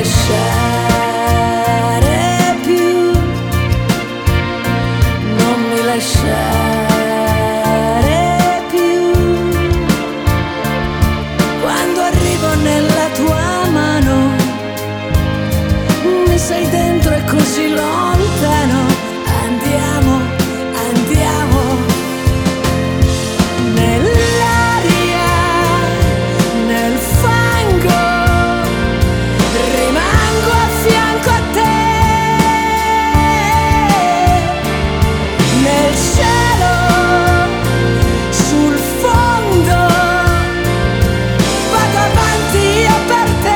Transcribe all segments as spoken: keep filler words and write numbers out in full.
lasciare più, non mi lasciare più. Quando arrivo nella tua mano, mi sei dentro e così lontano. Andiamo, andiamo nell'aria, nel fango, rimango a fianco a te. Nel cielo, sul fondo, vado avanti io per te.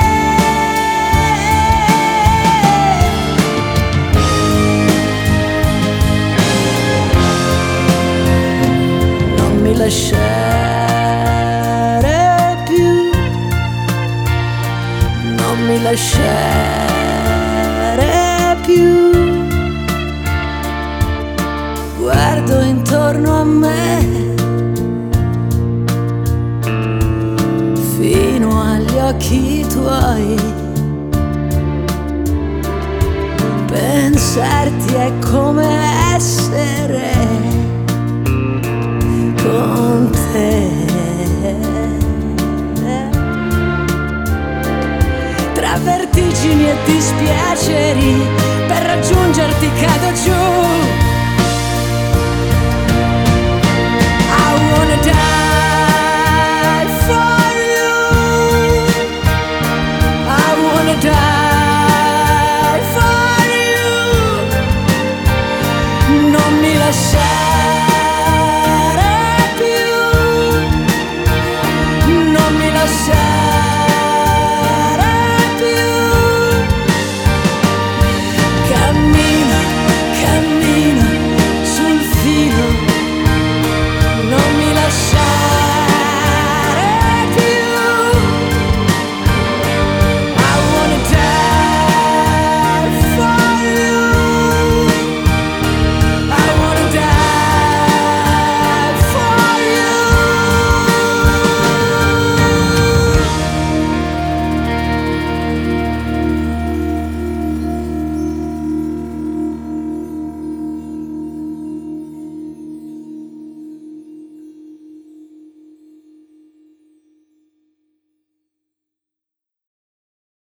Non mi lasciare più, non mi lasciare più. Guardo intorno a me, fino agli occhi tuoi. Pensarti è come essere con te. Tra vertigini e dispiaceri, per raggiungerti cado giù. I wanna die.